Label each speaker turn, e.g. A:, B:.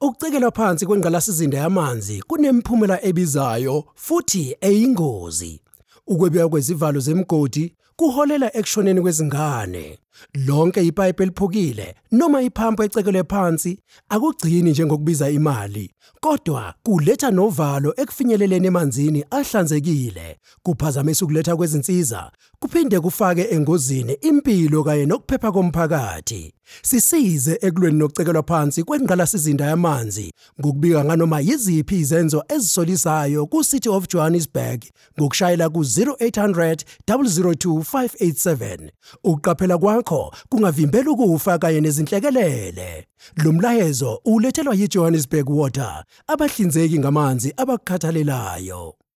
A: Ukucekelwa phansi kwengqalasizinda yamanzi kunemphumela ebizayo futhi eyingozi. Ukwebiwa kwezivalo zemigodi kuholela ekushoneni kwezingane. Lonke ipipe eliphukile noma iphampu ecekelwe phansi akugcini njengokubiza imali, kodwa kuletha novalo ekufinyeleleni emanzini ahlanzekile, kuphazamisa ukuletha kwezinsiza, kuphinde kufake engozini impilo kanye nokuphepha komphakathi. Sisize ekulweni nokucekelwa phansi kwengqalasizinda yamanzi ngokubika nganoma yiziphi izenzo ezisolisayo ku-City of Johannesburg ngokushayela ku-0800 002 587. Ukuqaphela kwakho kungavimbela ukufa kanye nezinhlekelele. Lo mlayezo ulethelwa yiJohannesburg Water, abahlinzeki ngamanzi abakhathalelayo.